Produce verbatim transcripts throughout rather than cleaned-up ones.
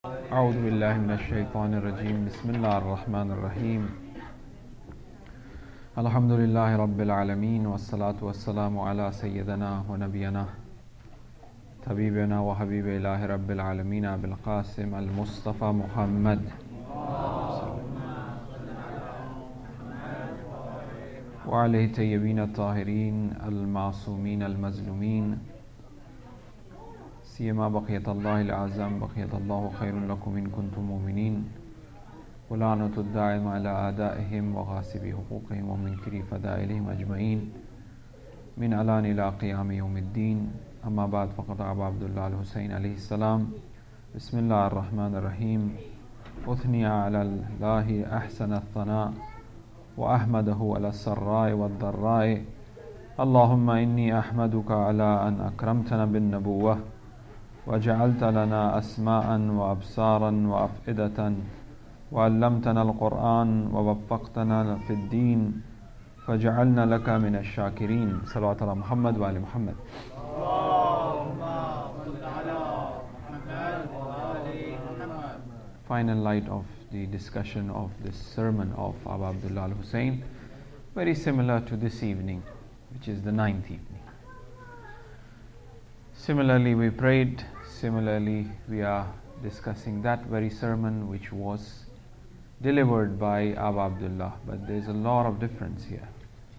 أعوذ بالله من الشيطان الرجيم بسم الله الرحمن الرحيم الحمد لله رب العالمين والصلاة والسلام على سيدنا ونبينا طبيبنا وحبيب إله رب العالمين أبي القاسم المصطفى محمد وعليه الطيبين الطاهرين المعصومين المظلومين سيما بقية الله الأعظم بقية الله خير لكم إن كنتم مؤمنين ولعنة الدائم على أعدائهم وغاصب حقوقهم ومنكر فضائلهم أجمعين من الآن إلى قيام يوم الدين. أما بعد فقد أبا عبد الله الحسين عليه السلام بسم الله الرحمن الرحيم أثني على الله أحسن الثناء وأحمده على السراء والضراء اللهم إني أحمدك على أن أكرمتنا بالنبوة وجعلت لنا أسماء وأبصارا وأفئدة وعلمتنا القرآن ووفقتنا في الدين فجعلنا لك من الشاكرين. صلوات على محمد وآل محمد. Final light of the discussion of this sermon of Abu Abdullah al-Hussein, very similar to this evening, which is the ninth evening. Similarly we prayed, similarly we are discussing that very sermon which was delivered by Abu Abdullah, but there is a lot of difference here.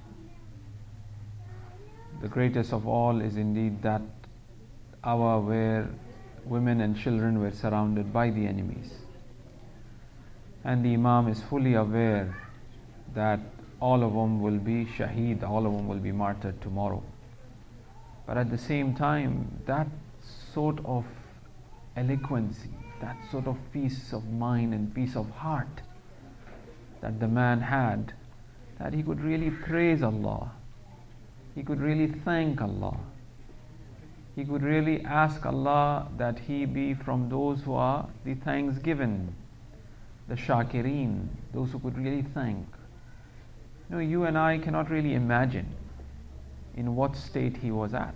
The greatest of all is indeed that hour where women and children were surrounded by the enemies, and the Imam is fully aware that all of them will be shaheed, all of them will be martyred tomorrow. But at the same time, that sort of eloquency, that sort of peace of mind and peace of heart that the man had, that he could really praise Allah, he could really thank Allah, he could really ask Allah that he be from those who are the thanksgiven, the shakireen, those who could really thank. You know, you and I cannot really imagine in what state he was at.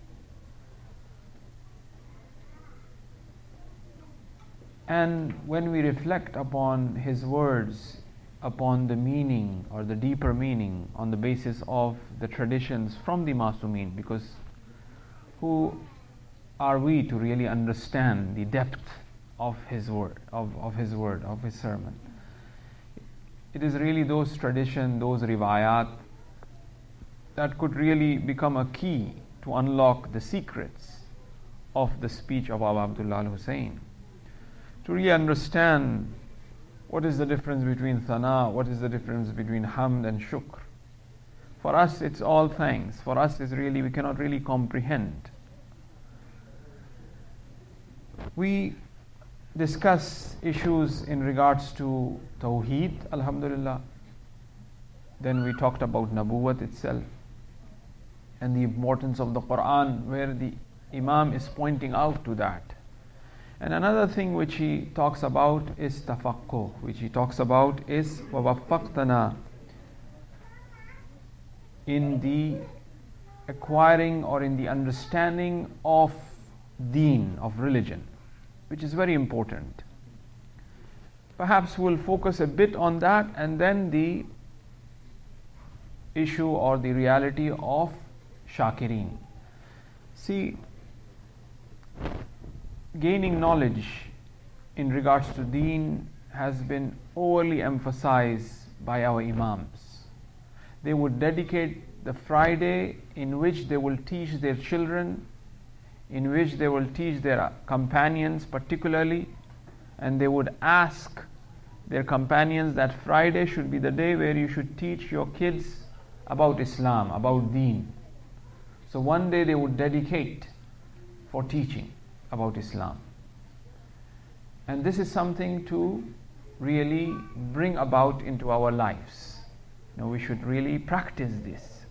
And when we reflect upon his words, upon the meaning or the deeper meaning on the basis of the traditions from the Masumeen, because who are we to really understand the depth of his word, of, of his word, of his sermon? It is really those traditions, those riwayat that could really become a key to unlock the secrets of the speech of Abu Abdullah al-Hussein. To really understand what is the difference between thana, what is the difference between hamd and shukr. For us it's all thanks. For us is really, we cannot really comprehend. We discuss issues in regards to Tawheed, alhamdulillah. Then we talked about Nabuwat itself and the importance of the Quran, where the Imam is pointing out to that. And another thing which he talks about is tafaqquh, which he talks about is وَوَفَّقْتَنَا, in the acquiring or in the understanding of deen, of religion, which is very important. Perhaps we'll focus a bit on that, and then the issue or the reality of shakireen. See, gaining knowledge in regards to deen has been overly emphasized by our imams. They would dedicate the Friday in which they will teach their children, in which they will teach their companions particularly, and they would ask their companions that Friday should be the day where you should teach your kids about Islam, about deen. So one day they would dedicate for teaching about Islam. And this is something to really bring about into our lives. You know, we should really practice this.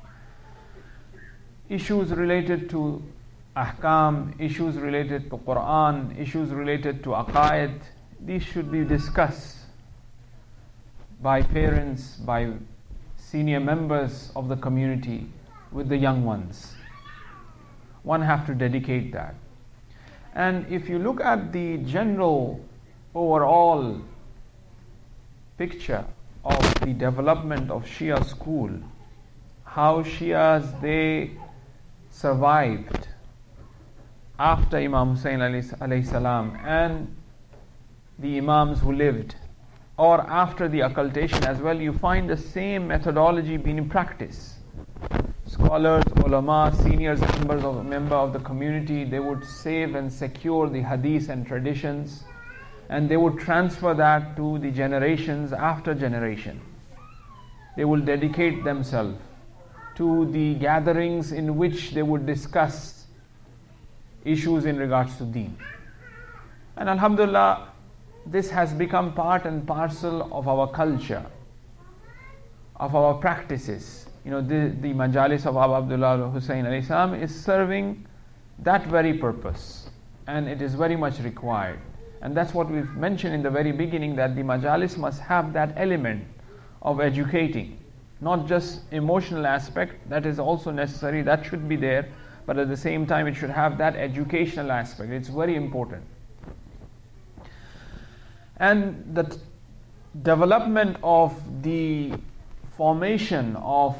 Issues related to ahkam, issues related to Quran, issues related to aqaid, these should be discussed by parents, by senior members of the community with the young ones. One have to dedicate that. And if you look at the general overall picture of the development of Shia school, how Shias they survived after Imam Hussein alayhi salam and the Imams who lived, or after the occultation as well, you find the same methodology being in practice. Scholars, ulama, seniors, members of member of the community, they would save and secure the hadith and traditions, and they would transfer that to the generations after generation. They will dedicate themselves to the gatherings in which they would discuss issues in regards to deen. And alhamdulillah, this has become part and parcel of our culture, of our practices. You know, the, the Majalis of Abu Abdullah Hussain alayhi salam is serving that very purpose, and it is very much required. And that's what we've mentioned in the very beginning, that the Majalis must have that element of educating, not just emotional aspect, that is also necessary, that should be there, but at the same time it should have that educational aspect. It's very important. And the t- development of the formation of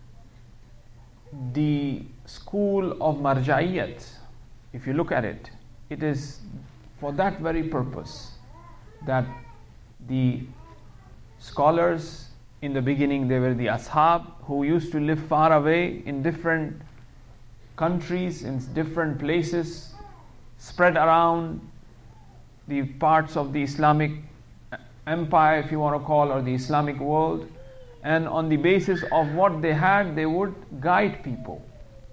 the school of Marjaiyat, if you look at it, it is for that very purpose, that the scholars in the beginning, they were the ashab who used to live far away in different countries, in different places, spread around the parts of the Islamic empire, if you want to call, or the Islamic world, and on the basis of what they had, they would guide people.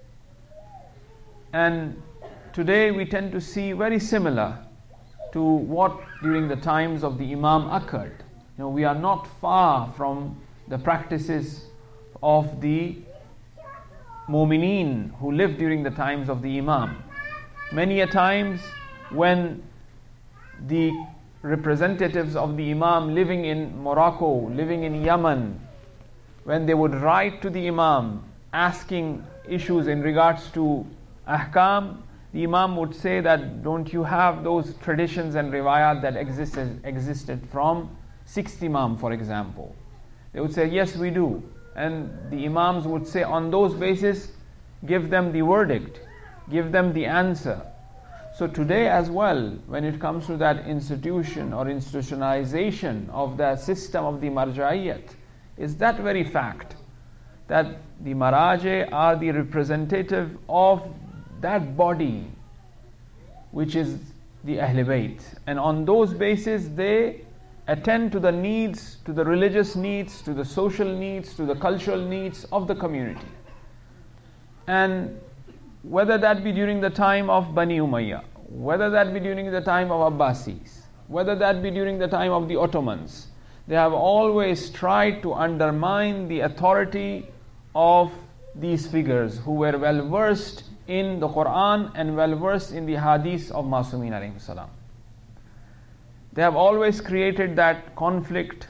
And today we tend to see very similar to what during the times of the Imam occurred. You know, we are not far from the practices of the Mu'mineen who lived during the times of the Imam. Many a times when the representatives of the Imam living in Morocco, living in Yemen, when they would write to the Imam asking issues in regards to ahkam, the Imam would say that, don't you have those traditions and riwayat that existed, existed from sixth Imam, for example? They would say, yes, we do. And the Imams would say, on those basis, give them the verdict, give them the answer. So today as well, when it comes to that institution or institutionalization of the system of the Marjaiyat, is that very fact that the Maraje are the representative of that body which is the Ahl Bayt, and on those bases they attend to the needs, to the religious needs, to the social needs, to the cultural needs of the community. And whether that be during the time of Bani Umayyah, whether that be during the time of Abbasis, whether that be during the time of the Ottomans, they have always tried to undermine the authority of these figures who were well versed in the Quran and well versed in the Hadith of Masumin alayhi salam. They have always created that conflict,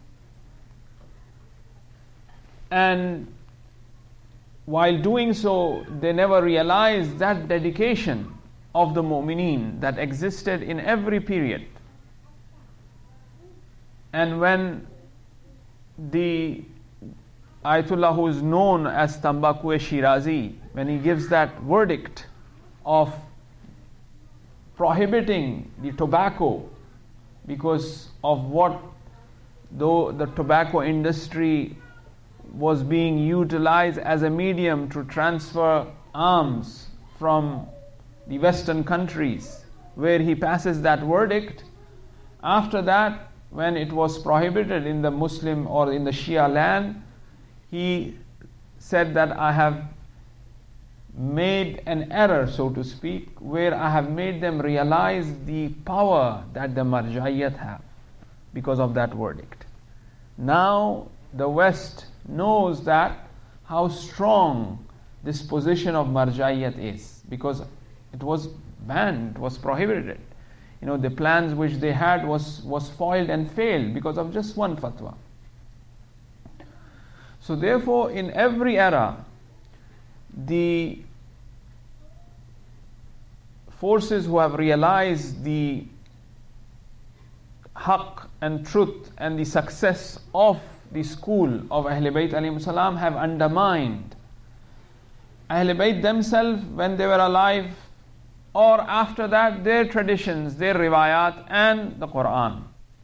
and while doing so, they never realized that dedication of the Mu'mineen that existed in every period. And when the Ayatollah, who is known as Tambakue Shirazi, when he gives that verdict of prohibiting the tobacco because of what, though the tobacco industry was being utilized as a medium to transfer arms from the Western countries, where he passes that verdict. After that, when it was prohibited in the Muslim or in the Shia land, he said that I have made an error, so to speak, where I have made them realize the power that the Marjaiyat have because of that verdict. Now the West knows that how strong this position of Marjaiyat is, because it was banned, it was prohibited. You know, the plans which they had was, was foiled and failed because of just one fatwa. So therefore, in every era, the forces who have realized the haqq and truth and the success of the school of Ahlul Bayt alayhim salam have undermined Ahlul Bayt themselves when they were alive, or after that their traditions, their riwayat and the Quran.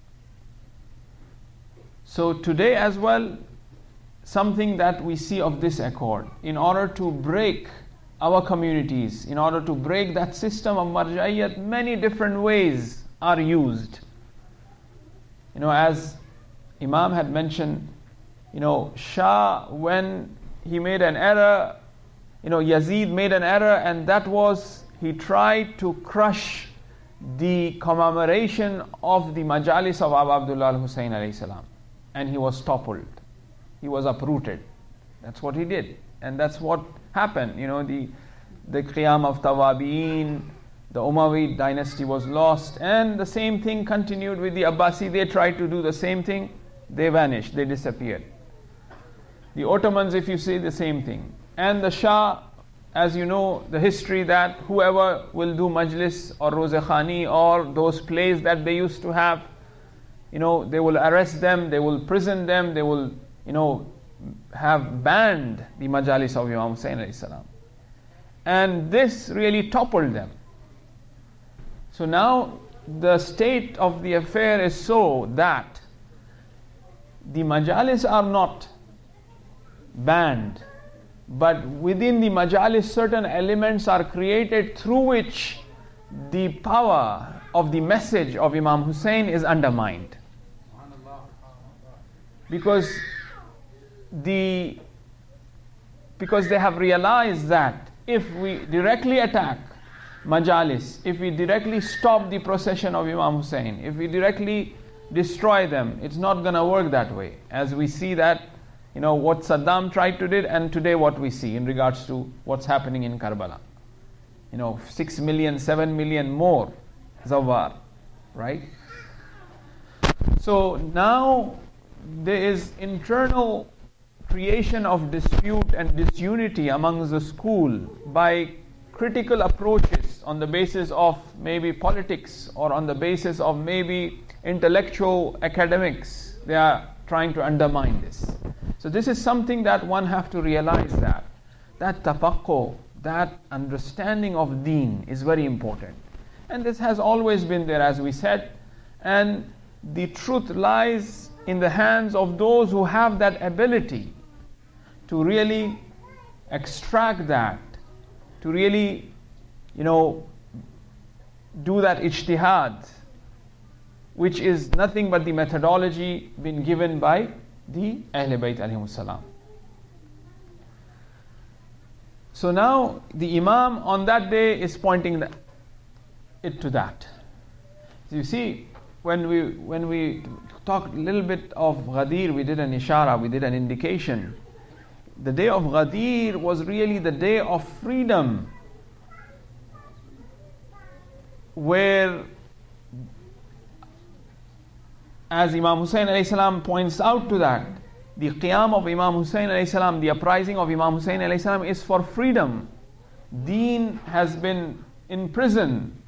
So today as well, something that we see of this accord, in order to break our communities, in order to break that system of marjaiyat, many different ways are used. You know, as Imam had mentioned, you know, Shah, when he made an error, you know, Yazid made an error, and that was, he tried to crush the commemoration of the majalis of Abu Abdullah al-Hussein alayhi salam, and he was toppled. He was uprooted. That's what he did. And that's what happened. You know, the the Qiyam of Tawabi'in, the Umayyad dynasty was lost, and the same thing continued with the Abbasi. They tried to do the same thing. They vanished. They disappeared. The Ottomans, if you see, the same thing. And the Shah, as you know, the history that whoever will do majlis or Roze Khani or those plays that they used to have, you know, they will arrest them, they will prison them, they will, you know, have banned the majalis of Imam Hussain alayhi salam. And this really toppled them. So now the state of the affair is so that the majalis are not banned, but within the majalis certain elements are created through which the power of the message of Imam Hussein is undermined. Because the because they have realized that if we directly attack majalis, if we directly stop the procession of Imam Hussein, if we directly destroy them, it's not going to work that way. As we see that, you know, what Saddam tried to do, and today what we see in regards to what's happening in Karbala. You know, six million, seven million more Zawar, right? So now there is internal creation of dispute and disunity amongst the school by critical approaches on the basis of maybe politics or on the basis of maybe intellectual academics. They are trying to undermine this. So this is something that one have to realize, that that tafaqquh, that understanding of deen is very important. And this has always been there, as we said, and the truth lies in the hands of those who have that ability to really extract that, to really, you know, do that ijtihad, which is nothing but the methodology been given by the Ahlul Bayt alayhimus salam. So now the Imam on that day is pointing the, it to that. So you see, when we when we talked a little bit of Ghadir, we did an ishara, we did an indication. The day of Ghadir was really the day of freedom, where, as Imam Hussain alayhi salam points out to that, the qiyam of Imam Hussain alayhi salam, the uprising of Imam Hussain alayhi salam is for freedom. Deen has been in prison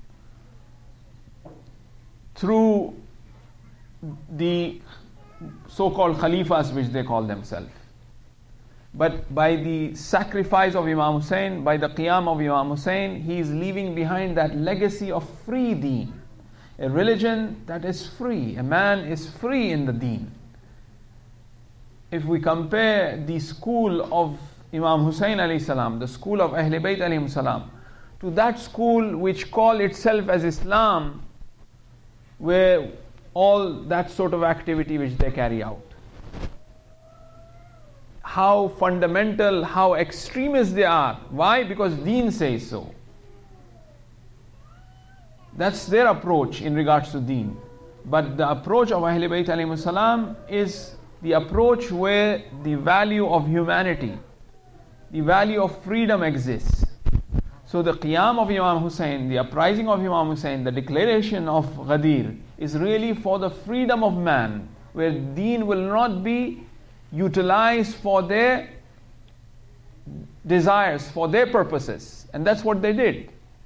through the so-called Khalifas, which they call themselves. But by the sacrifice of Imam Hussain, by the qiyam of Imam Hussain, he is leaving behind that legacy of free deen. A religion that is free. A man is free in the deen. If we compare the school of Imam Hussain alayhi salam, the school of Ahlul Bayt alayhim salam, to that school which call itself as Islam, where all that sort of activity which they carry out, how fundamental, how extremist they are. Why? Because deen says so. That's their approach in regards to deen. But the approach of Ahlul Bayt alayhimus salam is the approach where the value of humanity, the value of freedom exists. So the qiyam of Imam Hussain, the uprising of Imam Hussain, the declaration of Ghadir is really for the freedom of man, where deen will not be utilized for their desires, for their purposes. And that's what they did.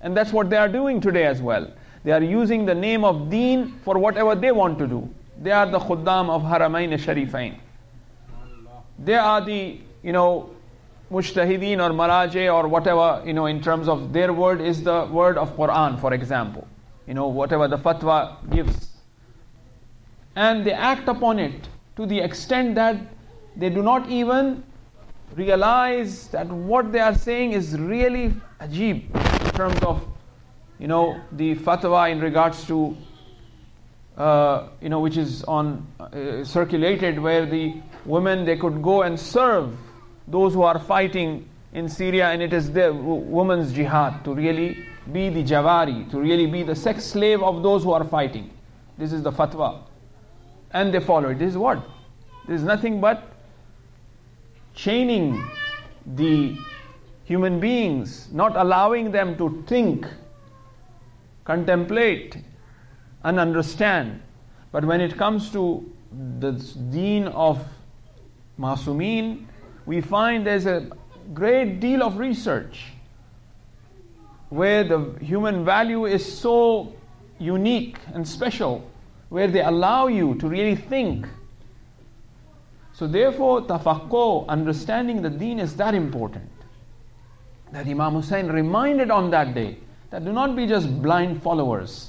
And that's what they are doing today as well. They are using the name of deen for whatever they want to do. They are the khuddam of Haramain Sharifain. They are the, you know, Mujtahideen or Maraje or whatever, you know, in terms of their word is the word of Quran, for example. You know, whatever the fatwa gives. And they act upon it to the extent that they do not even realize that what they are saying is really ajib in terms of, you know, the fatwa in regards to, uh, you know, which is on uh, circulated, where the women, they could go and serve those who are fighting in Syria, and it is the woman's jihad to really be the jawari, to really be the sex slave of those who are fighting. This is the fatwa. And they follow it. This is what? This is nothing but chaining the human beings, not allowing them to think, contemplate, and understand. But when it comes to the deen of Masumeen, we find there's a great deal of research where the human value is so unique and special, where they allow you to really think. So therefore, tafaqquh, understanding the deen, is that important. That Imam Hussain reminded on that day, that do not be just blind followers.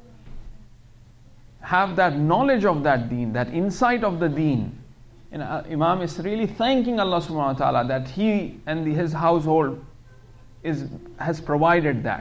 Have that knowledge of that deen, that insight of the deen. And Imam is really thanking Allah subhanahu wa ta'ala that he and the, his household is has provided that.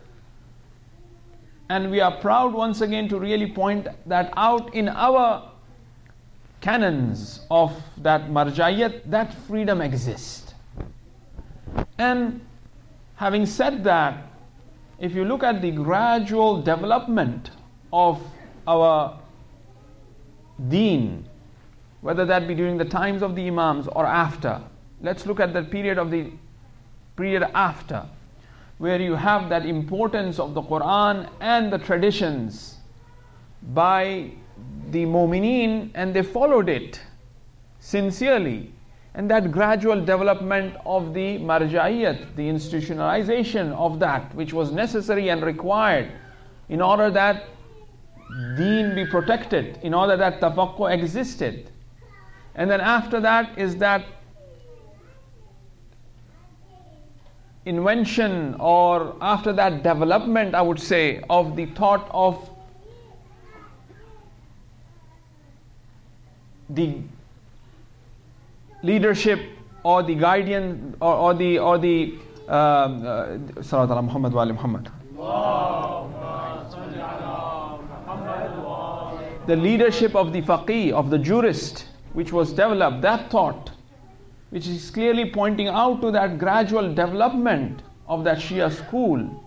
And we are proud once again to really point that out in our canons of that marjaiyat, that freedom exists. And having said that, if you look at the gradual development of our deen, whether that be during the times of the Imams or after, let's look at the period of the period after, where you have that importance of the Quran and the traditions by the Mu'mineen, and they followed it sincerely. And that gradual development of the marjaiyat, the institutionalization of that which was necessary and required in order that deen be protected, in order that tafaqquh existed. And then after that is that invention, or after that development, I would say, of the thought of the leadership or the guardian or, or the or the um, uh, Salawat ala Muhammad wa ali Muhammad. The leadership of the faqih, of the jurist, which was developed, that thought, which is clearly pointing out to that gradual development of that Shia school.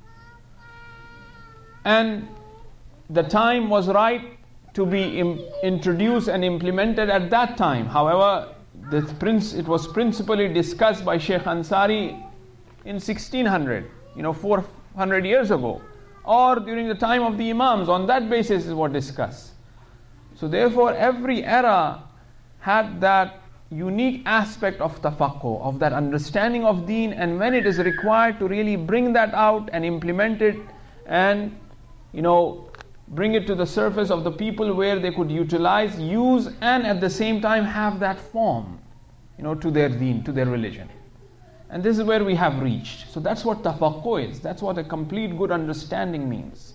And the time was right to be im- introduced and implemented at that time. However, this prince, it was principally discussed by Sheikh Ansari in sixteen hundred, you know, four hundred years ago, or during the time of the Imams. On that basis is what discussed. So therefore, every era had that unique aspect of tafaqquh, of that understanding of deen, and when it is required to really bring that out and implement it and, you know, bring it to the surface of the people where they could utilize, use, and at the same time have that form, you know, to their deen, to their religion. And this is where we have reached. So that's what tafaqquh is. That's what a complete good understanding means.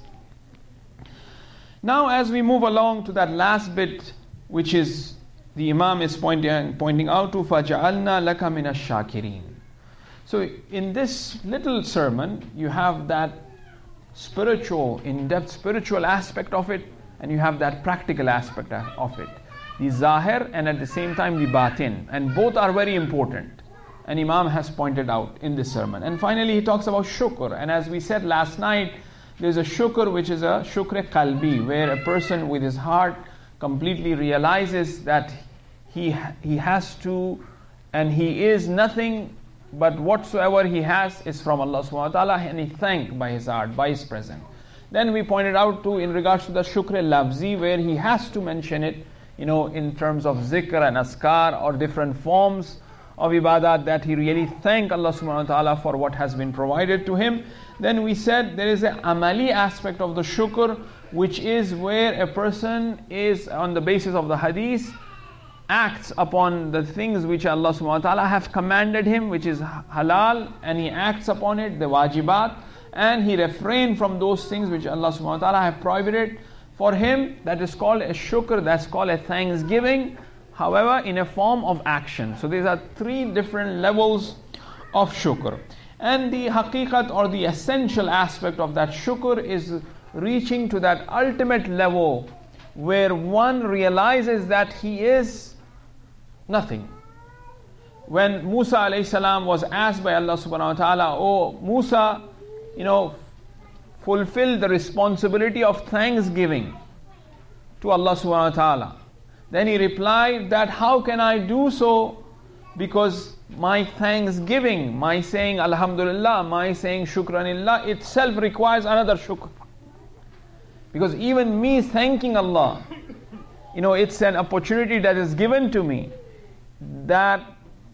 Now as we move along to that last bit, which is the Imam is pointing, pointing out to فَجَعَلْنَا لَكَ مِنَ الشَّاكِرِينَ. So in this little sermon, you have that spiritual, in-depth spiritual aspect of it, and you have that practical aspect of it. The zahir and at the same time the batin. And both are very important. And Imam has pointed out in this sermon. And finally he talks about shukr. And as we said last night, there's a shukr which is a shukr qalbi, where a person with his heart completely realizes that he he has to, and he is nothing but whatsoever he has is from Allah subhanahu wa ta'ala, and he thanked by his heart, by his presence. Then we pointed out too in regards to the shukr lafzi, where he has to mention it, you know, in terms of zikr and askar or different forms of ibadat, that he really thank Allah subhanahu wa ta'ala for what has been provided to him. Then we said there is an amali aspect of the shukr, which is where a person is, on the basis of the hadith, acts upon the things which Allah subhanahu wa ta'ala have commanded him, which is halal, and he acts upon it, the wajibat, and he refrain from those things which Allah subhanahu wa ta'ala have prohibited for him. That is called a shukr, that's called a thanksgiving, however in a form of action. So these are three different levels of shukr. And the haqiqat, or the essential aspect of that shukr, is reaching to that ultimate level where one realizes that he is nothing. When Musa alayhi salam was asked by Allah subhanahu wa ta'ala, "Oh Musa, you know, fulfill the responsibility of thanksgiving to Allah subhanahu wa ta'ala." Then he replied that, "How can I do so? Because my thanksgiving, my saying Alhamdulillah, my saying Shukranillah itself requires another shukr. Because even me thanking Allah, you know, it's an opportunity that is given to me, that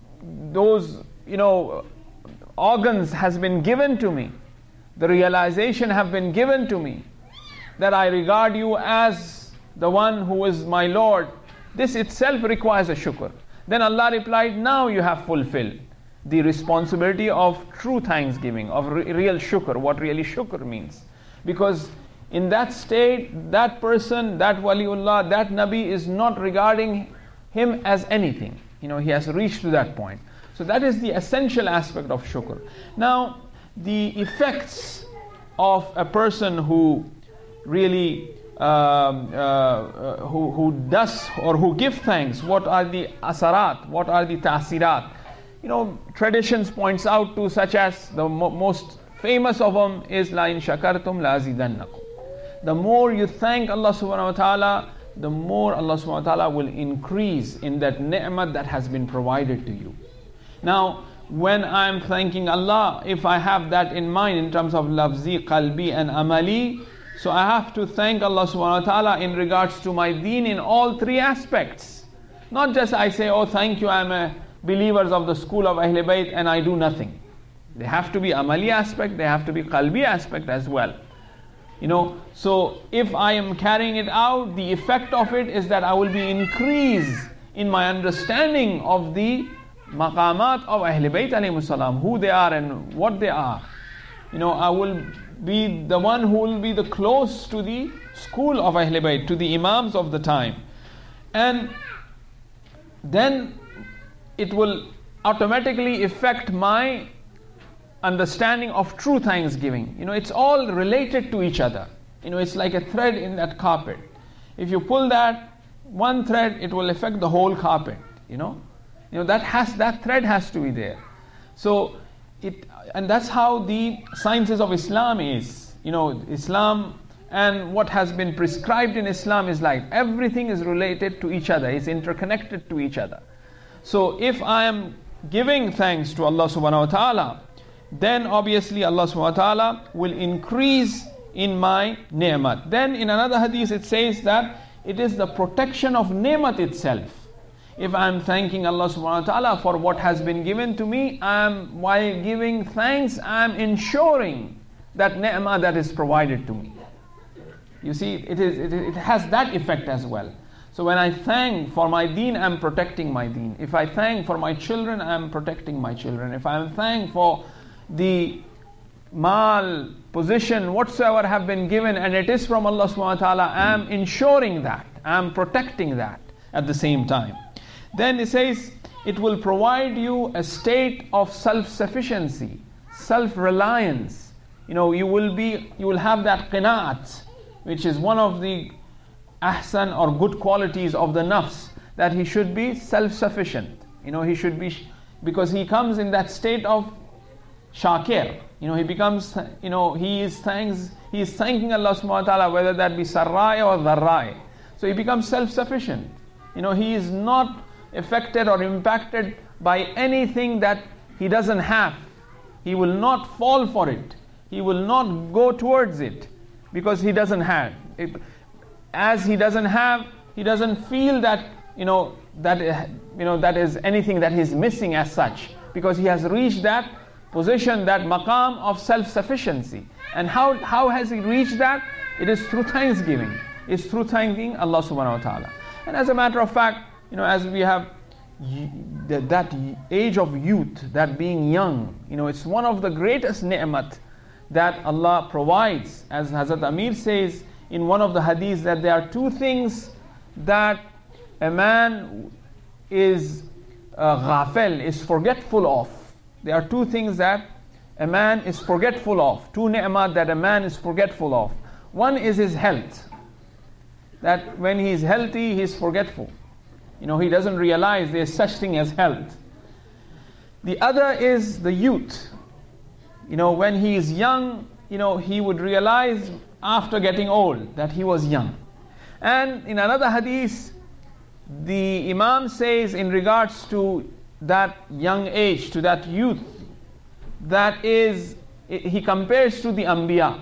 those, you know, organs has been given to me, the realization have been given to me, that I regard you as the one who is my Lord. This itself requires a shukr." Then Allah replied, "Now you have fulfilled the responsibility of true thanksgiving, of re- real shukr," what really shukr means. Because in that state, that person, that waliullah, that nabi is not regarding him as anything. You know, he has reached to that point. So that is the essential aspect of shukr. Now, the effects of a person who really Um, uh, uh, who, who does or who give thanks, what are the asarat, what are the ta'sirat? You know, traditions points out to, such as the mo- most famous of them is La in shakartum la azidannakum. The more you thank Allah subhanahu wa ta'ala, the more Allah subhanahu wa ta'ala will increase in that ni'mat that has been provided to you. Now, when I'm thanking Allah, if I have that in mind in terms of lafzi, qalbi and amali, so I have to thank Allah subhanahu wa ta'ala in regards to my deen in all three aspects. Not just I say, "Oh thank you, I'm a believers of the school of Ahl Bayt," and I do nothing. They have to be amali aspect, they have to be qalbi aspect as well. You know, so if I am carrying it out, the effect of it is that I will be increased in my understanding of the maqamat of Ahl Bayt alayhimus salam, who they are and what they are. You know, I will be the one who will be the close to the school of Ahl Bayt, to the imams of the time. And then it will automatically affect my understanding of true thanksgiving. You know, it's all related to each other. You know, it's like a thread in that carpet. If you pull that one thread, it will affect the whole carpet. You know, you know that has that thread has to be there. So it, and that's how the sciences of Islam is. You know, Islam and what has been prescribed in Islam is like everything is related to each other, it's interconnected to each other. So if I am giving thanks to Allah subhanahu wa ta'ala, then obviously Allah subhanahu wa ta'ala will increase in my ni'mat. Then in another hadith it says that it is the protection of ni'mat itself. If I am thanking Allah subhanahu wa ta'ala for what has been given to me, I am, while giving thanks, I am ensuring that ni'mah that is provided to me. You see, it is it, it has that effect as well. So when I thank for my deen, I am protecting my deen. If I thank for my children, I am protecting my children. If I am thank for the mal, position, whatsoever have been given, and it is from Allah subhanahu wa ta'ala, I am ensuring that, I am protecting that at the same time. Then it says, it will provide you a state of self-sufficiency, self-reliance. You know, you will be, you will have that qinaat, which is one of the ahsan or good qualities of the nafs, that he should be self-sufficient. You know, he should be, because he comes in that state of shakir. You know, he becomes, you know, he is thanks, he is thanking Allah subhanahu wa ta'ala, whether that be sarrai or dharrai. So he becomes self-sufficient. You know, he is not affected or impacted by anything that he doesn't have. He will not fall for it. He will not go towards it because he doesn't have. It, as he doesn't have, he doesn't feel that you know, that, you know, that is anything that he's missing as such, because he has reached that position, that maqam of self-sufficiency. And how, how has he reached that? It is through thanksgiving. It's through thanking Allah subhanahu wa ta'ala. And as a matter of fact, you know, as we have that, that age of youth, that being young, you know, it's one of the greatest ni'mat that Allah provides. As Hazrat Amir says in one of the hadiths, that there are two things that a man is uh, ghafil, is forgetful of. There are two things that a man is forgetful of. Two ni'mat that a man is forgetful of. One is his health. That when he is healthy, he is forgetful. You know, he doesn't realize there is such thing as health. The other is the youth. You know, when he is young, you know, he would realize after getting old that he was young. And in another hadith, the Imam says in regards to that young age, to that youth, that is, he compares to the Anbiya.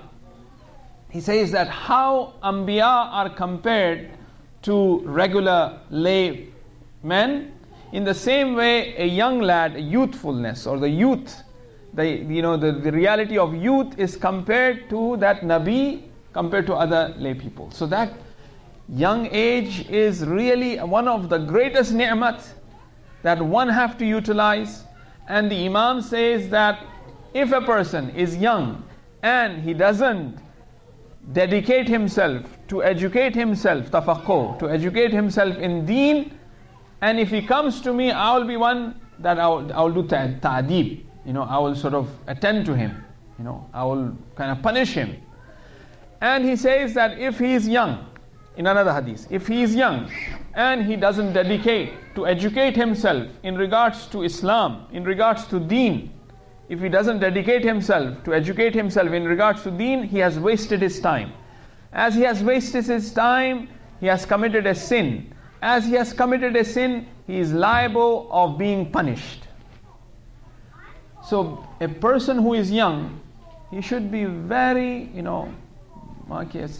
He says that how Anbiya are compared to regular lay men, in the same way a young lad, a youthfulness or the youth, the, you know, the, the reality of youth is compared to that Nabi, compared to other lay people. So that young age is really one of the greatest ni'mat that one have to utilize. And the Imam says that if a person is young and he doesn't dedicate himself to educate himself, tafaqquh, to educate himself in deen, and if he comes to me, I will be one that I will, I will do ta'deeb, you know, I will sort of attend to him, you know, I will kind of punish him. And he says that if he is young, in another hadith, if he is young and he doesn't dedicate to educate himself in regards to Islam, in regards to deen, if he doesn't dedicate himself to educate himself in regards to deen, he has wasted his time. As he has wasted his time, he has committed a sin. As he has committed a sin, he is liable of being punished. So a person who is young, he should be very, you know, we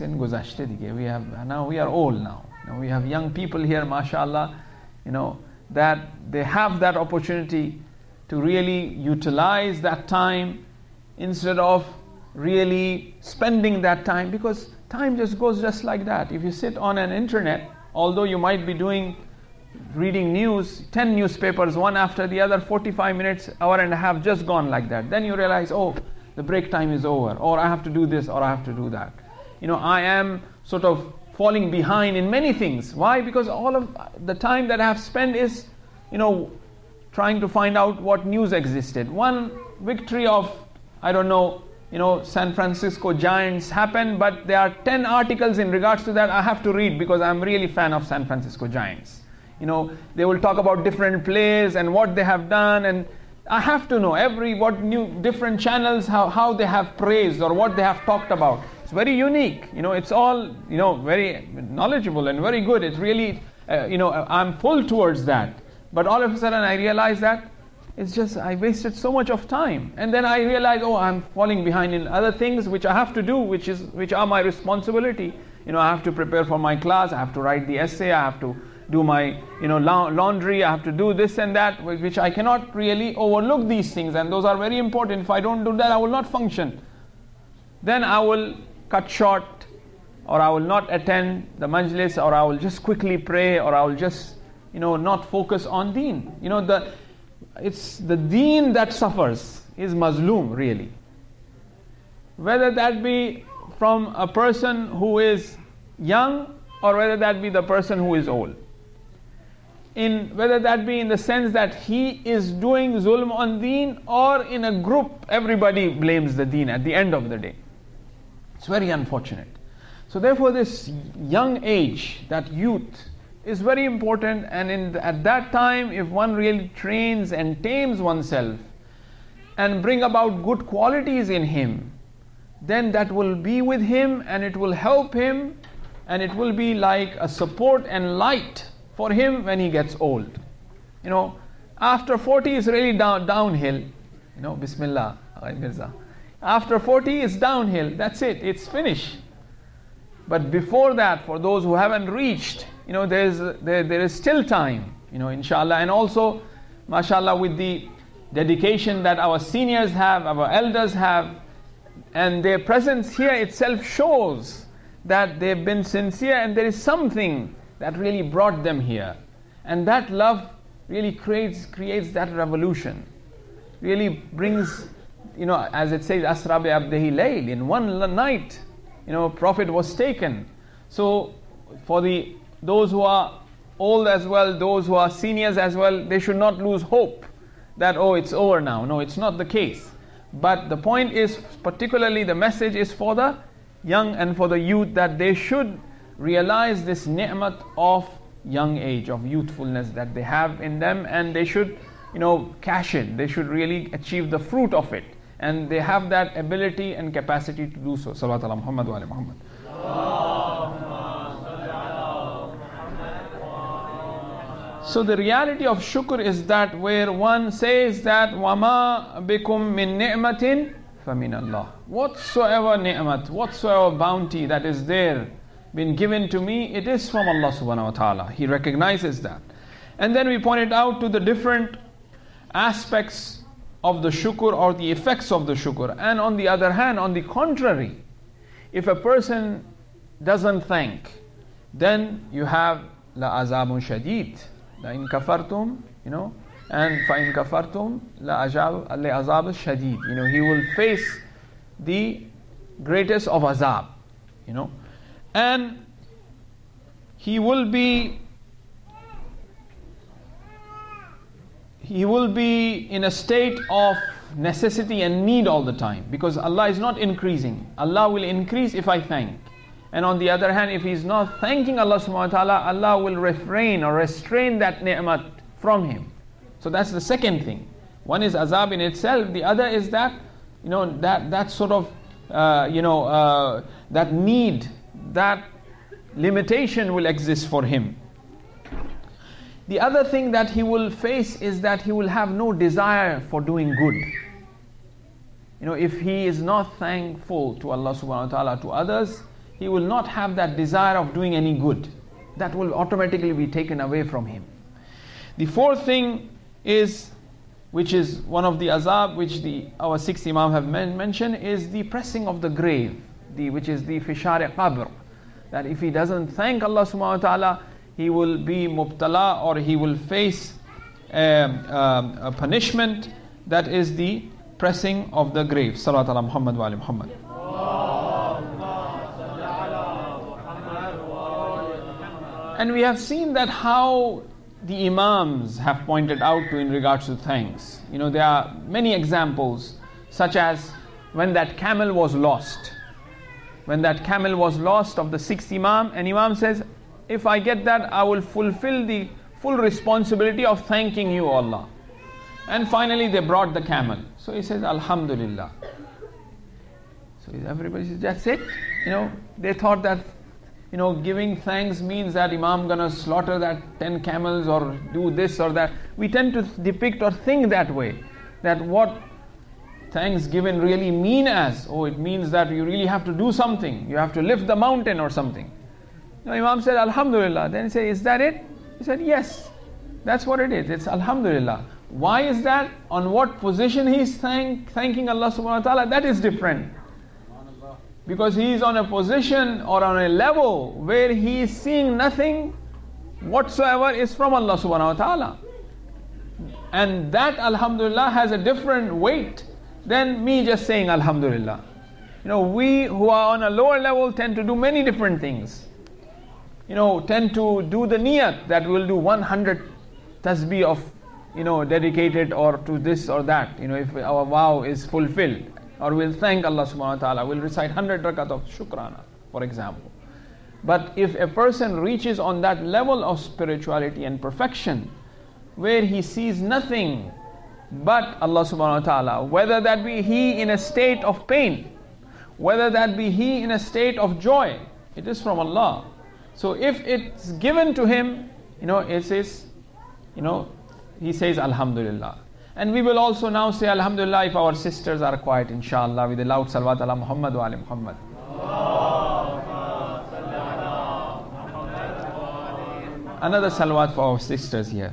have now we are old now. Now we have young people here, mashallah, you know, that they have that opportunity to really utilize that time instead of really spending that time, because time just goes just like that. If you sit on an internet, although you might be doing reading news, ten newspapers one after the other, forty-five minutes, hour and a half just gone like that. Then you realize, oh, the break time is over, or I have to do this, or I have to do that. You know, I am sort of falling behind in many things. Why? Because all of the time that I have spent is, you know, trying to find out what news existed. One victory of, I don't know, you know, San Francisco Giants happened, but there are ten articles in regards to that I have to read because I'm really fan of San Francisco Giants. You know, they will talk about different players and what they have done, and I have to know every, what new, different channels, how, how they have praised or what they have talked about. It's very unique, you know, it's all, you know, very knowledgeable and very good. It's really, uh, you know, I'm full towards that. But all of a sudden I realize that it's just, I wasted so much of time. And then I realize, oh, I'm falling behind in other things which I have to do, which is, which are my responsibility. You know, I have to prepare for my class, I have to write the essay, I have to do my, you know, la- laundry, I have to do this and that, which I cannot really overlook these things, and those are very important. If I don't do that, I will not function. Then I will cut short, or I will not attend the majlis, or I will just quickly pray, or I will just, you know, not focus on deen. You know, the it's the deen that suffers, is mazloom really. Whether that be from a person who is young, or whether that be the person who is old. In whether that be in the sense that he is doing zulm on deen, or in a group everybody blames the deen at the end of the day. It's very unfortunate. So therefore this young age, that youth, is very important, and in the, at that time, if one really trains and tames oneself and bring about good qualities in him, then that will be with him and it will help him, and it will be like a support and light for him when he gets old. You know, after forty is really down, downhill. You know, Bismillah, Mirza. After forty is downhill, that's it, it's finished. But before that, for those who haven't reached, you know, there's, there, there is still time, you know, inshallah. And also, mashallah, with the dedication that our seniors have, our elders have, and their presence here itself shows that they've been sincere and there is something that really brought them here. And that love really creates creates that revolution, really brings, you know, as it says, Asra bi abdihi layl, in one night, you know, Prophet was taken. So for the those who are old as well, those who are seniors as well, they should not lose hope that, oh, it's over now. No, it's not the case. But the point is, particularly the message is for the young and for the youth, that they should realize this ni'mat of young age, of youthfulness that they have in them, and they should, you know, cash in. They should really achieve the fruit of it, and they have that ability and capacity to do so. Salawat ala Muhammad wa ala Muhammad. So the reality of shukr is that where one says that وَمَا بِكُم مِّن نِعْمَةٍ فَمِنَ اللَّهِ, whatsoever ni'mat, whatsoever bounty that is there been given to me, it is from Allah subhanahu wa ta'ala. He recognizes that. And then we pointed out to the different aspects of the shukr or the effects of the shukr. And on the other hand, on the contrary, if a person doesn't thank, then you have la azabun shadid, la in kafartum, you know, and fa in kafartum la azab la azab shadid, you know, he will face the greatest of azab, you know, and he will be he will be in a state of necessity and need all the time, because Allah is not increasing. Allah will increase if I thank. And on the other hand, if he is not thanking Allah subhanahu wa ta'ala, Allah will refrain or restrain that ni'mat from him. So that's the second thing. One is azab in itself, the other is that, you know, that, that sort of, uh, you know, uh, that need, that limitation will exist for him. The other thing that he will face is that he will have no desire for doing good. You know, if he is not thankful to Allah subhanahu wa ta'ala, to others, he will not have that desire of doing any good. That will automatically be taken away from him. The fourth thing is, which is one of the azab which the our sixth Imam have men- mentioned, is the pressing of the grave, the which is the fishar qabr. That if he doesn't thank Allah subhanahu wa ta'ala, he will be mubtala, or he will face um, um, a punishment, that is the pressing of the grave. Salawat ala Muhammad wa ala Muhammad. And we have seen that how the Imams have pointed out to in regards to thanks. You know, there are many examples, such as when that camel was lost. When that camel was lost of the sixth Imam, an Imam says, if I get that, I will fulfill the full responsibility of thanking you, Allah. And finally they brought the camel. So he says, Alhamdulillah. So everybody says, that's it. You know, they thought that, you know, giving thanks means that Imam gonna slaughter that ten camels or do this or that. We tend to depict or think that way, that what thanksgiving really mean as, oh, it means that you really have to do something, you have to lift the mountain or something. You know, Imam said, Alhamdulillah. Then he said, is that it? He said, yes, that's what it is. It's Alhamdulillah. Why is that? On what position he is thank, thanking Allah subhanahu wa ta'ala? That is different. Because he is on a position or on a level where he is seeing nothing whatsoever is from Allah subhanahu wa ta'ala. And that Alhamdulillah has a different weight than me just saying Alhamdulillah. You know, we who are on a lower level tend to do many different things. You know, tend to do the niyat that we'll do one hundred tasbih of, you know, dedicated or to this or that. You know, if our vow is fulfilled, or we'll thank Allah subhanahu wa ta'ala, we'll recite one hundred rakat of shukrana, for example. But if a person reaches on that level of spirituality and perfection, where he sees nothing but Allah subhanahu wa ta'ala, whether that be he in a state of pain, whether that be he in a state of joy, it is from Allah. So if it's given to him, you know, it says, you know, he says Alhamdulillah. And we will also now say Alhamdulillah if our sisters are quiet, inshallah, with a loud salawat ala Muhammad wa ala Muhammad. Another salawat for our sisters here.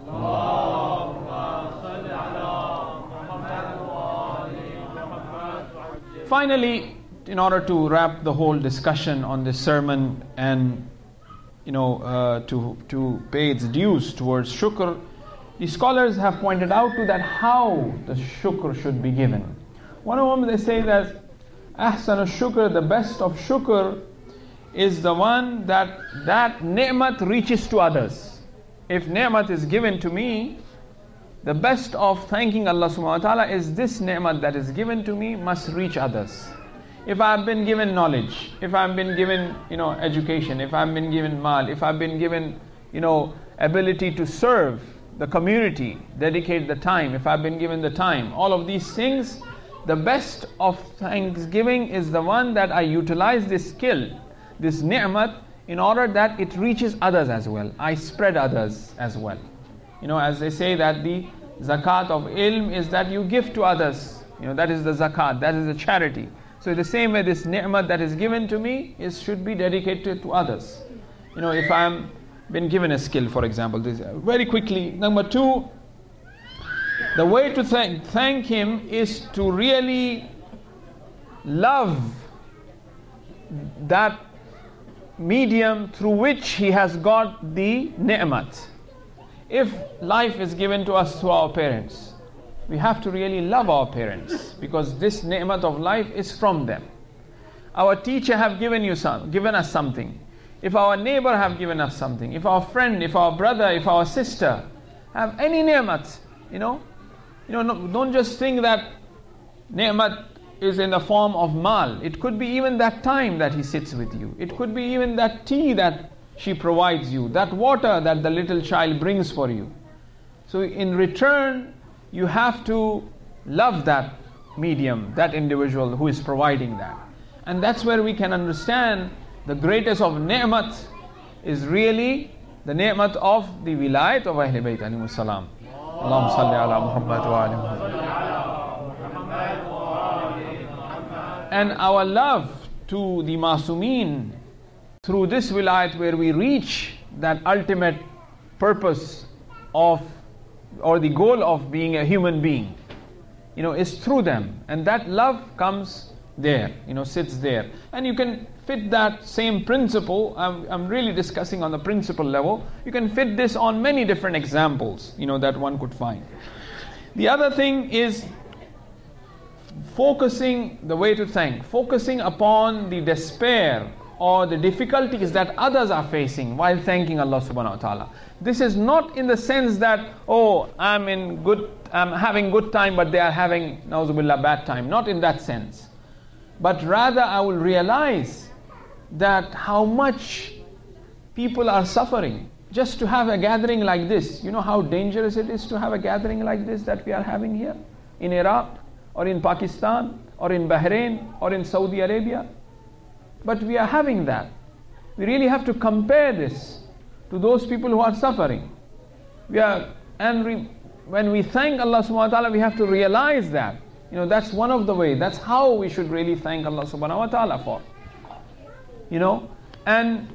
Finally, in order to wrap the whole discussion on this sermon and you know uh, to to pay its dues towards shukr, the scholars have pointed out to that how the shukr should be given. One of them, they say that ahsan al-shukr, the best of shukr, is the one that that ni'mat reaches to others. If ni'mat is given to me, the best of thanking Allah subhanahu wa ta'ala is this ni'mat that is given to me must reach others. If I've been given knowledge, if I've been given, you know, education, if I've been given mal, if I've been given, you know, ability to serve the community, dedicate the time, if I've been given the time, all of these things, the best of thanksgiving is the one that I utilize this skill, this ni'mat, in order that it reaches others as well. I spread others as well. You know, as they say that the zakat of ilm is that you give to others. You know, that is the zakat, that is the charity. So the same way this ni'mat that is given to me is should be dedicated to others. You know, if I'm been given a skill, for example, this very quickly. Number two, the way to thank thank him is to really love that medium through which he has got the ni'mat. If life is given to us through our parents, we have to really love our parents, because this ni'mat of life is from them. Our teacher have given you some, given us something. If our neighbor have given us something, if our friend, if our brother, if our sister have any ni'mat, you know, you know, no, don't just think that ni'mat is in the form of mal. It could be even that time that he sits with you. It could be even that tea that she provides you, that water that the little child brings for you. So in return, you have to love that medium, that individual who is providing that. And that's where we can understand the greatest of ni'mat is really the ni'mat of the wilayat of Ahl Bayt alayhimus salam. Allahumma salli ala Muhammad wa ali Muhammad. And our love to the Masumeen through this wilayat, where we reach that ultimate purpose of, or the goal of being a human being, you know, is through them. And that love comes there, you know, sits there. And you can fit that same principle. I'm, I'm really discussing on the principle level. You can fit this on many different examples, you know, that one could find. The other thing is focusing, the way to thank, focusing upon the despair or the difficulties that others are facing while thanking Allah subhanahu wa ta'ala. This is not in the sense that, oh, I'm in good, I'm having good time, but they are having, na'uzubillah, bad time. Not in that sense. But rather I will realize that how much people are suffering just to have a gathering like this. You know how dangerous it is to have a gathering like this that we are having here in Iraq or in Pakistan or in Bahrain or in Saudi Arabia. But we are having that. We really have to compare this to those people who are suffering. We are, and re, when we thank Allah subhanahu wa ta'ala, we have to realize that. You know, that's one of the ways. That's how we should really thank Allah subhanahu wa ta'ala for. You know, and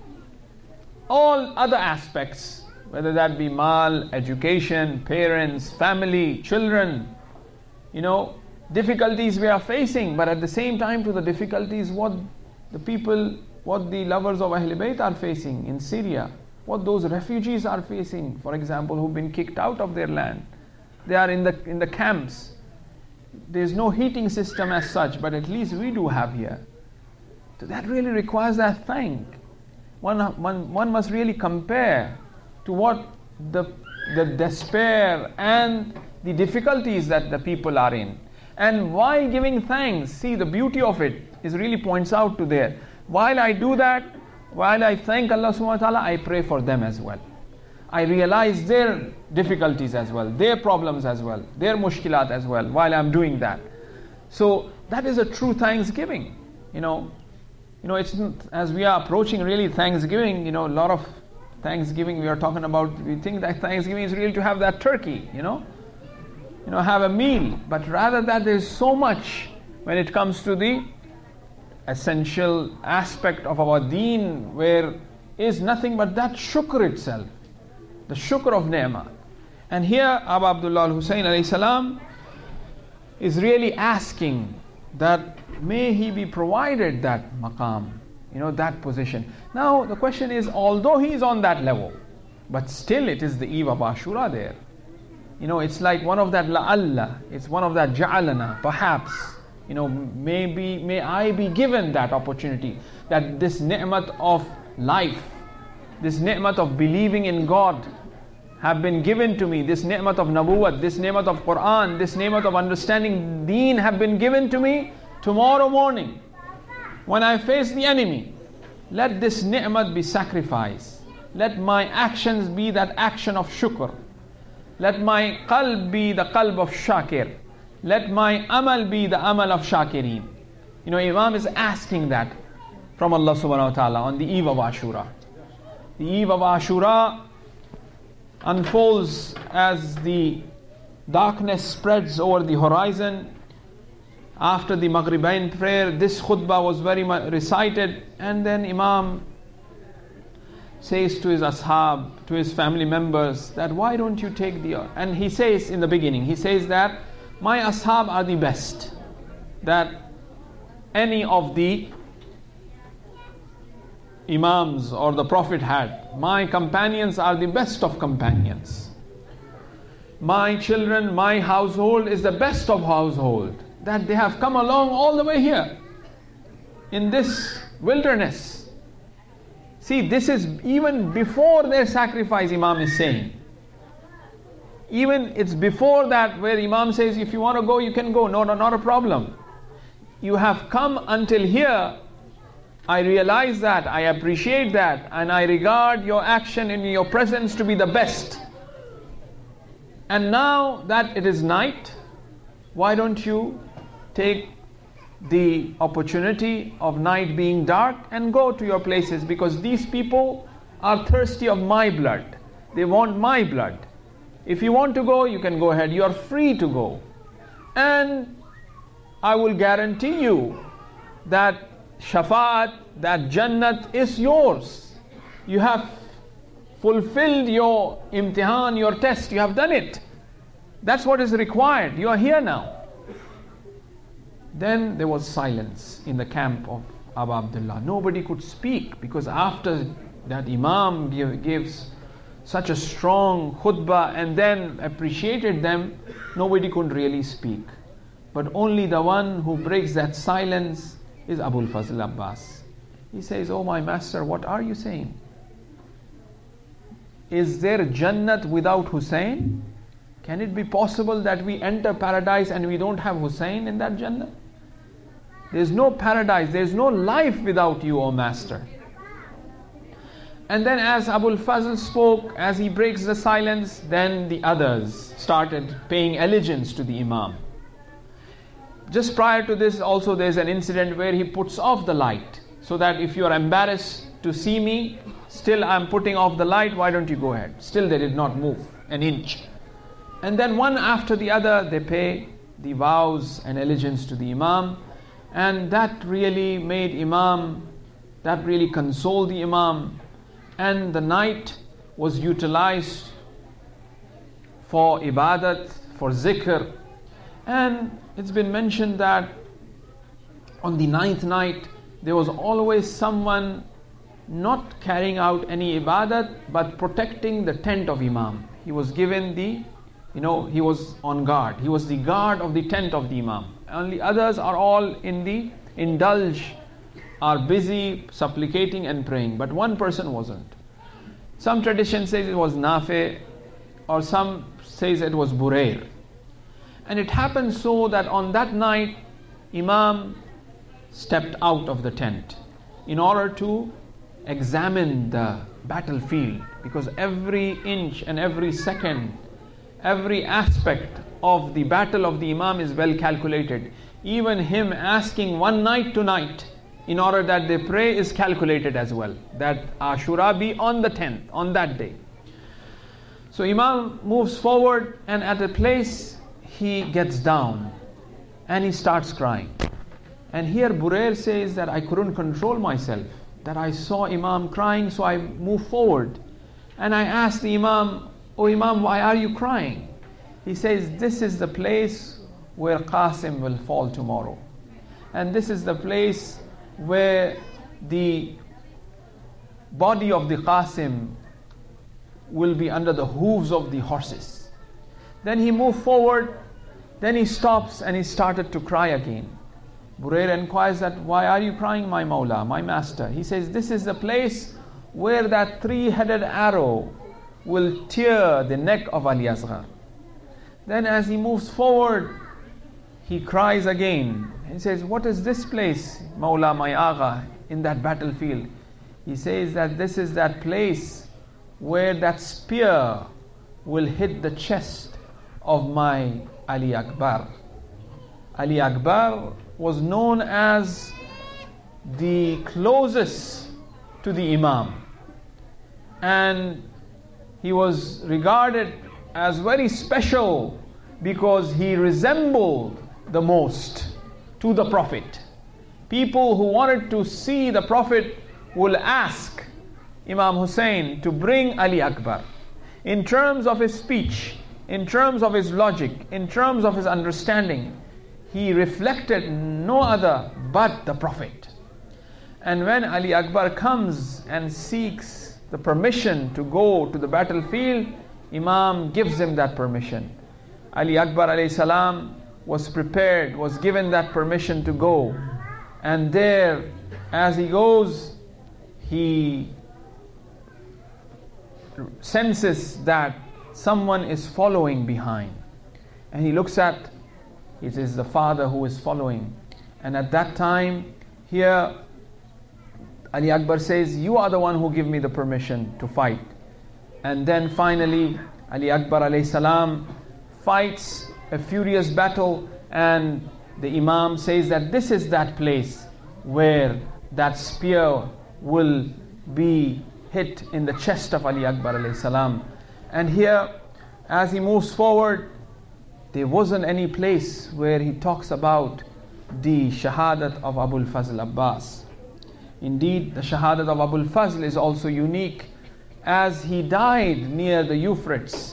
all other aspects, whether that be mal, education, parents, family, children, you know, difficulties we are facing, but at the same time to the difficulties what the people, what the lovers of Ahl Bayt are facing in Syria, what those refugees are facing, for example, who've been kicked out of their land. They are in the in the camps. There's no heating system as such, but at least we do have here. So that really requires that thank. One, one, one must really compare to what the, the despair and the difficulties that the people are in. And while giving thanks, see the beauty of it is really points out to there. While I do that, while I thank Allah subhanahu wa ta'ala, I pray for them as well. I realize their difficulties as well, their problems as well, their mushkilat as well, while I'm doing that. So that is a true thanksgiving. You know, you know, it's as we are approaching really Thanksgiving, you know, a lot of Thanksgiving we are talking about, we think that Thanksgiving is really to have that turkey, you know, you know, have a meal. But rather that there is so much when it comes to the essential aspect of our deen, where is nothing but that shukr itself. the shukr of ni'mah. And here Abu Abdullah al-Husayn alayhi salam is really asking that may he be provided that maqam, you know, that position. Now the question is, although he is on that level, but still it is the eve of Ashura there. You know, it's like one of that la'alla, it's one of that ja'alana, perhaps, you know, maybe, may I be given that opportunity, that this ni'mat of life, this ni'mat of believing in God have been given to me, this ni'mat of nabuwat, this ni'mat of Quran, this ni'mat of understanding deen have been given to me. Tomorrow morning, when I face the enemy, let this ni'mat be sacrificed. Let my actions be that action of shukr. Let my qalb be the qalb of shakir. Let my amal be the amal of shakirin. You know, Imam is asking that from Allah subhanahu wa ta'ala on the eve of Ashura. The eve of Ashura unfolds as the darkness spreads over the horizon. After the Maghribain prayer, this khutbah was very much recited, and then Imam says to his ashab, to his family members, that why don't you take the... And he says in the beginning, he says that my ashab are the best that any of the Imams or the Prophet had. My companions are the best of companions. My children, my household is the best of household. That they have come along all the way here in this wilderness. See, this is even before their sacrifice, Imam is saying. Even it's before that where Imam says, if you want to go, you can go. No, no, not a problem. You have come until here. I realize that, I appreciate that, and I regard your action in your presence to be the best. And now that it is night, why don't you take the opportunity of night being dark and go to your places, because these people are thirsty of my blood. They want my blood. If you want to go, you can go ahead. You are free to go. And I will guarantee you that Shafa'at, that Jannat is yours. You have fulfilled your imtihan, your test. You have done it. That's what is required. You are here now. Then there was silence in the camp of Abu Abdullah. Nobody could speak, because after that Imam give, gives such a strong khutbah and then appreciated them, nobody could really speak. But only the one who breaks that silence is Abul Fazl Abbas. He says, oh my master, what are you saying? Is there Jannat without Hussein? Can it be possible that we enter paradise and we don't have Hussein in that Jannah? There's no paradise, there's no life without you, O Master. And then as Abul Fazl spoke, as he breaks the silence, then the others started paying allegiance to the Imam. Just prior to this also there's an incident where he puts off the light, so that if you are embarrassed to see me, still I'm putting off the light, why don't you go ahead? Still they did not move an inch. And then one after the other they pay the vows and allegiance to the Imam. And that really made Imam, that really consoled the Imam. And the night was utilized for ibadat, for zikr. And it's been mentioned that on the ninth night there was always someone not carrying out any ibadat but protecting the tent of Imam. He was given the, you know, he was on guard. He was the guard of the tent of the Imam. Only others are all in the indulge, are busy supplicating and praying. But one person wasn't. Some tradition says it was Nafi, or some says it was Burair. And it happened so that on that night, Imam stepped out of the tent in order to examine the battlefield, because every inch and every second, every aspect of the battle of the Imam is well calculated. Even him asking one night to night in order that they pray is calculated as well, that Ashura be on the tenth, on that day. So Imam moves forward, and at a place he gets down and he starts crying. And here Burair says that I couldn't control myself, that I saw Imam crying, so I moved forward And I asked the Imam, "Oh Imam, why are you crying?" He says, "This is the place where Qasim will fall tomorrow. And this is the place where the body of the Qasim will be under the hooves of the horses." Then he moved forward, then he stops and he started to cry again. Burair inquires that, "Why are you crying, my Mawla, my master?" He says, "This is the place where that three-headed arrow will tear the neck of Ali Asghar." Then as he moves forward, he cries again. He says, "What is this place, Mawla, my Agha, in that battlefield?" He says that this is that place where that spear will hit the chest of my Ali Akbar. Ali Akbar was known as the closest to the Imam, and he was regarded as very special because he resembled the most to the Prophet. People who wanted to see the Prophet will ask Imam Hussein to bring Ali Akbar. In terms of his speech, in terms of his logic, in terms of his understanding, he reflected no other but the Prophet. And when Ali Akbar comes and seeks the permission to go to the battlefield, Imam gives him that permission. Ali Akbar alayhi salam was prepared, was given that permission to go. And there, as he goes, he senses that someone is following behind. And he looks at, it is the father who is following. And at that time, here, Ali Akbar says, "You are the one who give me the permission to fight." And then finally, Ali Akbar alayhi salam fights a furious battle, and the Imam says that this is that place where that spear will be hit in the chest of Ali Akbar alayhi salam. And here, as he moves forward, there wasn't any place where he talks about the shahadat of Abul Fazl Abbas. Indeed, the shahadat of Abul Fazl is also unique, as he died near the Euphrates,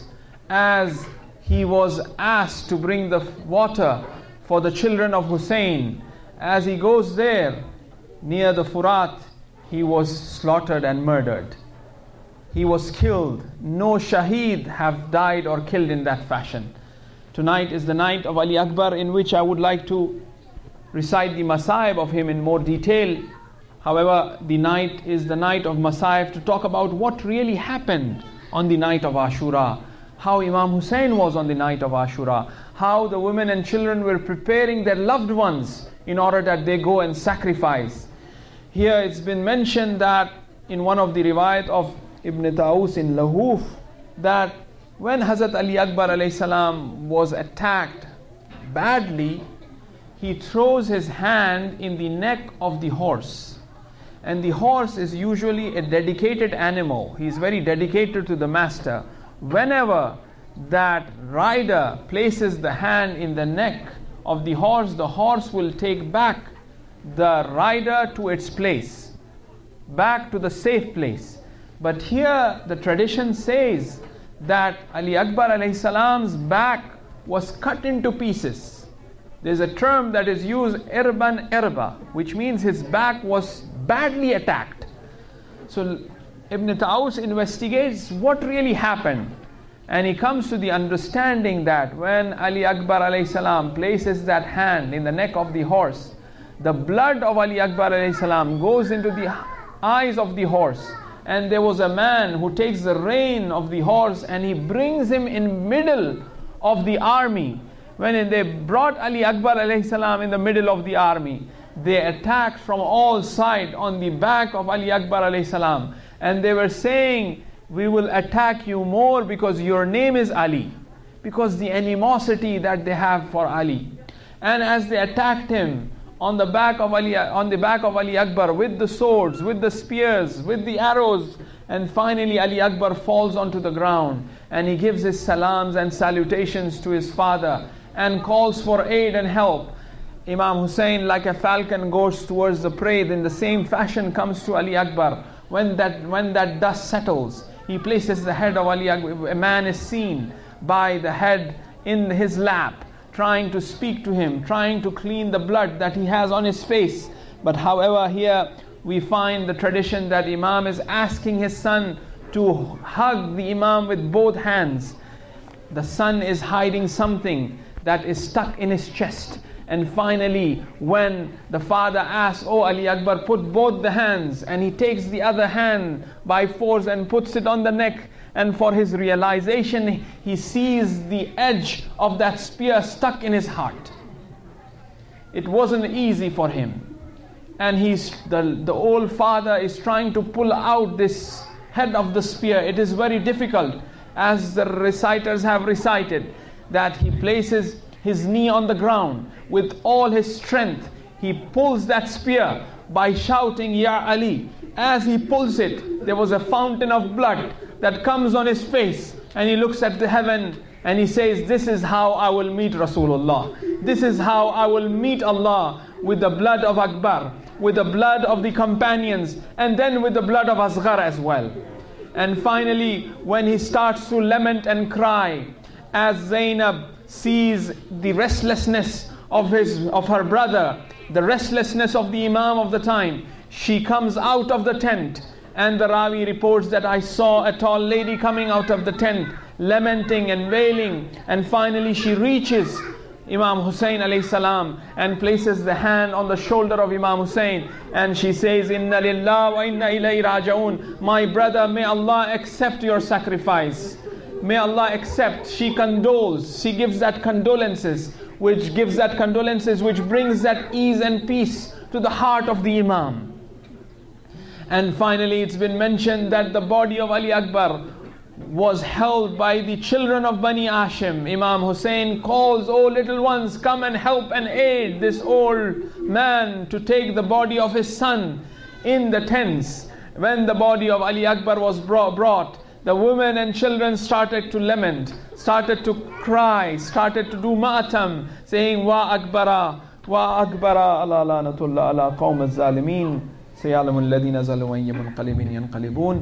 as he was asked to bring the water for the children of Hussein. As he goes there near the Furat, he was slaughtered and murdered. He was killed. No shaheed have died or killed in that fashion. Tonight is the night of Ali Akbar, in which I would like to recite the masaib of him in more detail. However, the night is the night of masaib to talk about what really happened on the night of Ashura, how Imam Hussein was on the night of Ashura, how the women and children were preparing their loved ones in order that they go and sacrifice. Here it's been mentioned that in one of the riwayat of Ibn Taus in Lahuf, that when Hazrat Ali Akbar alayhi salam was attacked badly, he throws his hand in the neck of the horse. And the horse is usually a dedicated animal. He is very dedicated to the master. Whenever that rider places the hand in the neck of the horse, the horse will take back the rider to its place, back to the safe place. But here the tradition says that Ali Akbar alayhi salam's back was cut into pieces. There's a term that is used, irban irba, which means his back was badly attacked. So Ibn Taus investigates what really happened, and he comes to the understanding that when Ali Akbar alayhi salam places that hand in the neck of the horse, the blood of Ali Akbar alayhi salam goes into the eyes of the horse, and there was a man who takes the rein of the horse and he brings him in middle of the army. When they brought Ali Akbar alayhi salam in the middle of the army, they attacked from all sides on the back of Ali Akbar alayhi salam, and they were saying, "We will attack you more because your name is Ali," because the animosity that they have for Ali. And as they attacked him on the back of Ali, on the back of Ali Akbar, with the swords, with the spears, with the arrows, and finally Ali Akbar falls onto the ground and he gives his salams and salutations to his father and calls for aid and help. Imam Hussein, like a falcon, goes towards the prey. In the same fashion comes to Ali Akbar. When that when that dust settles, he places the head of Ali Akbar. A man is seen by the head in his lap, trying to speak to him, trying to clean the blood that he has on his face. But however, here we find the tradition that Imam is asking his son to hug the Imam with both hands. The son is hiding something that is stuck in his chest. And finally, when the father asks, "Oh Ali Akbar, put both the hands," and he takes the other hand by force and puts it on the neck, and for his realization, he sees the edge of that spear stuck in his heart. It wasn't easy for him. And he's the, the old father is trying to pull out this head of the spear. It is very difficult, as the reciters have recited, that he places his knee on the ground with all his strength. He pulls that spear by shouting, "Ya Ali." As he pulls it, there was a fountain of blood that comes on his face, and he looks at the heaven and he says, "This is how I will meet Rasulullah. This is how I will meet Allah, with the blood of Akbar, with the blood of the companions, and then with the blood of Asghar as well." And finally, when he starts to lament and cry, as Zainab sees the restlessness of his of her brother, the restlessness of the Imam of the time, she comes out of the tent, and the Rawi reports that I saw a tall lady coming out of the tent, lamenting and wailing, and finally she reaches Imam Hussein alayhi salam and places the hand on the shoulder of Imam Hussein, and she says, "Inna lillahi wa inna ilayhi raji'un." My brother, may Allah accept your sacrifice. May Allah accept. She condoles, she gives that condolences, which gives that condolences, which brings that ease and peace to the heart of the Imam. And finally, it's been mentioned that the body of Ali Akbar was held by the children of Bani Hashim. Imam Hussein calls, "Oh little ones, come and help and aid this old man to take the body of his son in the tents." When the body of Ali Akbar was brought, the women and children started to lament, started to cry, started to do ma'atam, saying, "Wa Akbara, wa Akbara, ala lanatullah ala qawm al-zalimin, sayalamu alladhina zalu wa yanqalibun yanqalibun."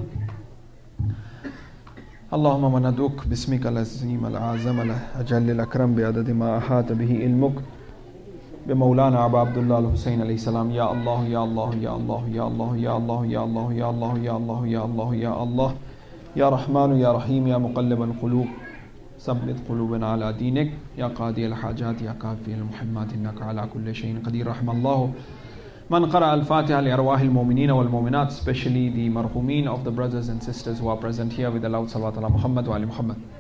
اللهم وندعوك باسمك العظيم الأعظم الأجل الأكرم بعدد ما أحاط به علمك بمولانا أبا عبد الله الحسين عليه السلام. يا الله يا الله يا الله يا الله يا الله يا الله يا الله يا الله يا الله يا الله يا رحمن يا رحيم يا مقلب القلوب ثبت قلوبنا على دينك يا قاضي الحاجات يا كافي المحمات إنك على كل شيء قدير. رحم الله من قرأ الفاتحة لأرواح المؤمنين والمؤمنات, especially the marhumin of the brothers and sisters who are present here, with the loud salawat ala Muhammad wa ali Muhammad.